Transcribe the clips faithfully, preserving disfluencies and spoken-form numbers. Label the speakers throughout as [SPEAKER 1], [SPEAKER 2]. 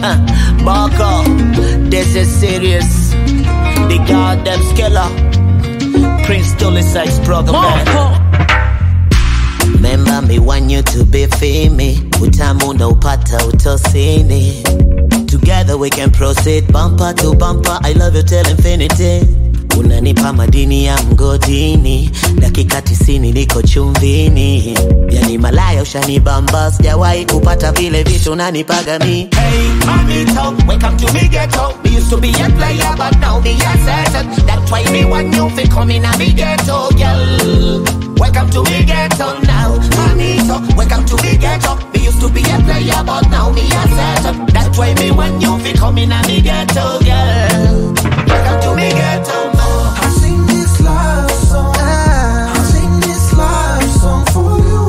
[SPEAKER 1] Marco, this is serious. The goddamn skiller. Prince Tuliside's brother, man. Remember me want you to be me. Utamu na upata utosini. Together we can proceed bumper to bumper. I love you till infinity. Unanipa madini ya mgodini. Dakika tisini niko chumvini. Yani malaya ushanibamba. Sijawahi kupata vile vitu unanipaga mi.
[SPEAKER 2] Hey, mamito, welcome to me ghetto. We used to be a player, but now me a certain. That's why me want you fi come in a me ghetto, girl. Welcome to me ghetto now, mamito. Welcome to me ghetto. We used to be a player, but now me a certain. That's why me want you fi come in a me ghetto, girl. Welcome to me ghetto now.
[SPEAKER 3] I sing this love song. I sing this love song for you.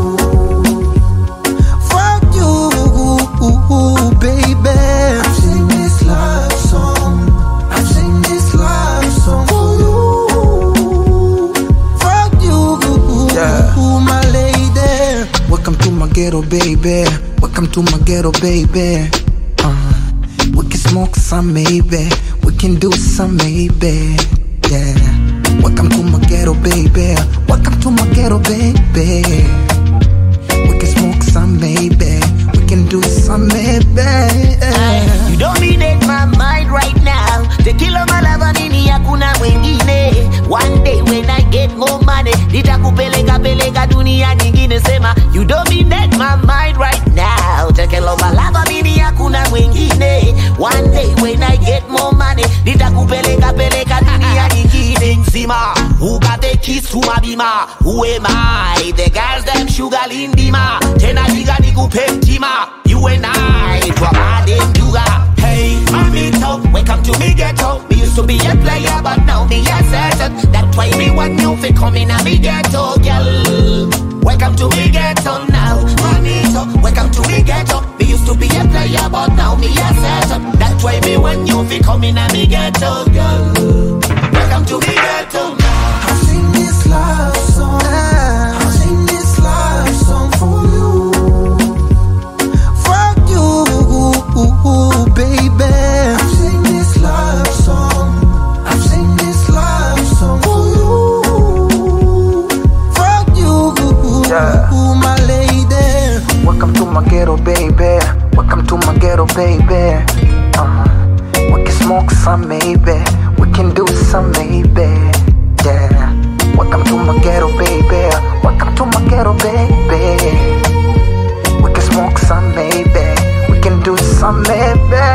[SPEAKER 3] For you, baby. I sing this love song. I sing this love song for you. For you, yeah. My lady. Welcome to my ghetto, baby. Welcome to my ghetto, baby. Uh, we can smoke some, maybe. We can do some, maybe. Yeah. Welcome to my ghetto, baby. Welcome to my ghetto, baby. We can smoke some, maybe. We can do some, maybe.
[SPEAKER 1] Ay, you dominate my mind right now. The killer malava nini hakuna wengine. One day when I get more money, nitakupeleka peleka dunia nyingine. Sema you dominate my mind right now. The killer malava nini hakuna wengine. One day when I get more money, nitakupeleka peleka dunia nyingine nzima. Who got the keys to my bima? Who am I? The girls them sugar lindima. Tena diga nikupe mtima. You and I, twabade mjuga.
[SPEAKER 2] Hey, mamito, welcome to me ghetto. We used to be a player, but now me a certain. That's why me want you fi come in a me ghetto, girl. Welcome to me ghetto now, mamito. Welcome to me ghetto. We used to be a player, but now me a certain. That's why me want you fi come in a me ghetto, girl. Welcome to me ghetto now.
[SPEAKER 3] I sing this love song. I sing this love song for you. For you, baby. I sing this love song. I sing this love song for you. For you, yeah. My lady. Welcome to my ghetto, baby. Welcome to my ghetto, baby. Uh, we can smoke some, maybe. We can do some, maybe. Yeah. Welcome to my ghetto, baby. Welcome to my ghetto, baby. We can smoke some, maybe. We can do some, maybe.